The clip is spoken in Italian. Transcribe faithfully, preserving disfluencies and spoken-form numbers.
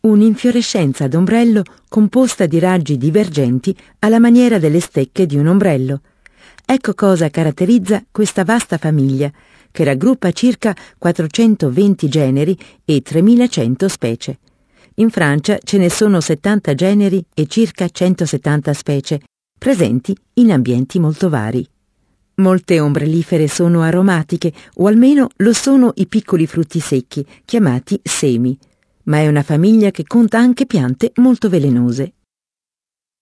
un'infiorescenza ad ombrello composta di raggi divergenti alla maniera delle stecche di un ombrello. Ecco cosa caratterizza questa vasta famiglia, che raggruppa circa quattrocentoventi generi e tremilacento specie. In Francia ce ne sono settanta generi e circa centosettanta specie, presenti in ambienti molto vari. Molte ombrellifere sono aromatiche, o almeno lo sono i piccoli frutti secchi, chiamati semi, ma è una famiglia che conta anche piante molto velenose.